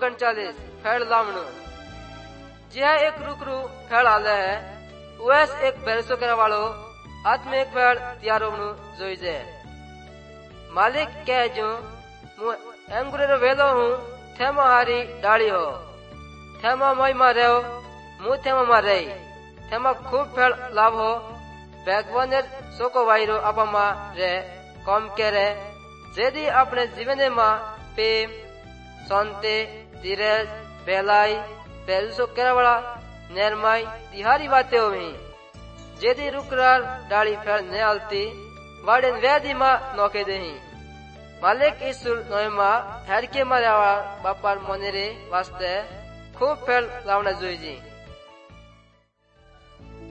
39 फेड़ लावणु। जह एक रुकरू फेड़ हाले है वैस एक भरोसो करे वालो हाथ में एक फेड़ तैयार होवणु जोईजे। मालिक कहे जो मु अंगूरे रो वेलो हूँ थेमा हारी डाली हो, थेमा मई मा रहो मु थेमा मा रही, थेमा खूब फेड़ लाभ हो। भगवान सोको वायरो आपा मा रे कम करे जेदी अपने जीवन मा प्रेम शांति धीरज भलाई भरोसो करे वाला निर्मय तिहारी बातें होवी। जेदी रुकरार डाली फेड़ ने आलती वाड़न वेदी मा नौके देही। मालिक ईश्वर नोयमा हर के मारे बापार मने रे वास्ते खूब फेड़ लावना जोईजी।